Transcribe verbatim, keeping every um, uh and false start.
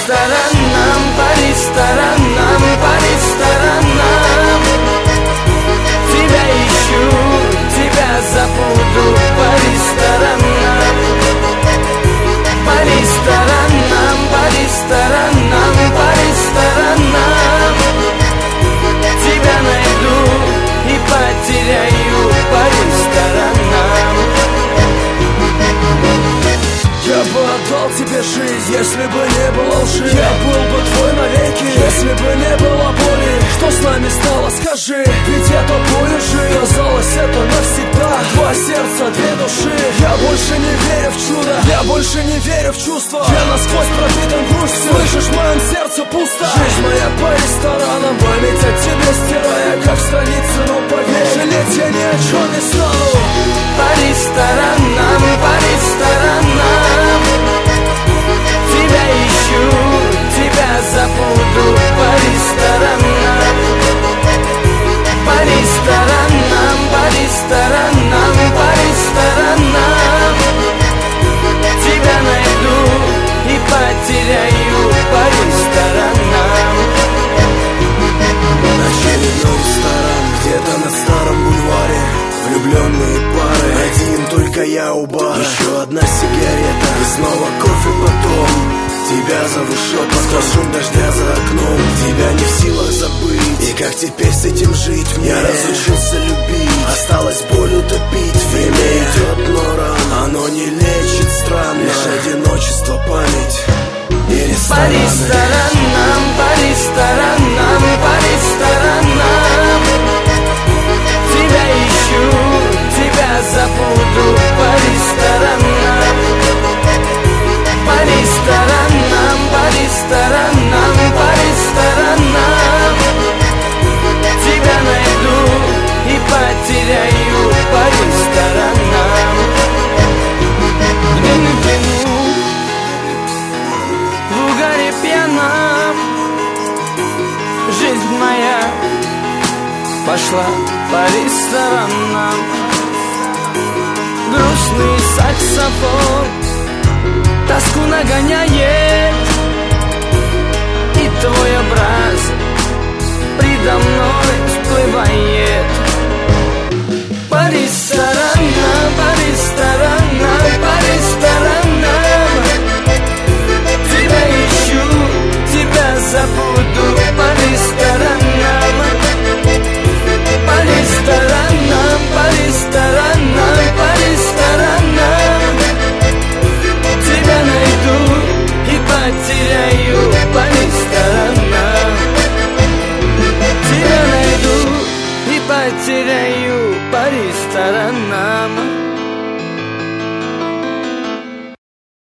ресторанам, по ресторанам, по ресторанам. Тебя ищу, тебя забуду, по ресторанам. По ресторанам, по ресторанам, по ресторанам. Тебя найду и потеряю, по ресторанам. Я бы отдал тебе жизнь, если бы не было лжи. Я был бы твой навеки, если бы не было боли. Что с нами стало, скажи, ведь я тобою жил. Казалось, это навсегда, два сердца, две души. Я больше не верю в чудо, я больше не верю в чувства. Я насквозь пропитан грустью, слышишь, в моем сердце пусто. Жизнь моя по ресторанам, память о тебе стирая, как страницы. Но поверь, жалеть я ни о чем не стану. По ресторанам, по ресторанам. Тебя ищу, тебя забуду, по ресторанам. По ресторанам, по ресторанам, по ресторанам. Тебя найду и потеряю, по ресторанам. Очередной ресторан, где-то на старом бульваре. Влюбленные пары, один только я у бара. Еще одна сигарета и снова кофе потом. Тебя зову шепот, сквозь шум дождя за окном. Тебя не в силах забыть, и как теперь с этим жить мне? Я разучился любить, осталось боль утопить. Время идет, но рано, оно не лечит странно. Лишь одиночество, память и рестораны. По ресторанам, по ресторанам, по ресторанам. Тебя ищу, тебя забуду, по ресторанам. По ресторанам, по ресторанам, по ресторанам. Тебя найду и потеряю, по ресторанам. Длинный плену, в угаре пьяном. Жизнь моя пошла по ресторанам. Грустный саксофон тоску нагоняет, и твой образ предо мной всплывает. По ресторанам, по ресторанам, по ресторанам. Тебя ищу, тебя забуду, по ресторанам. По ресторанам, по ресторанам, по ресторанам. Тебя найду и потеряю, по ресторанам. Тебя найду и потеряю, по ресторанам.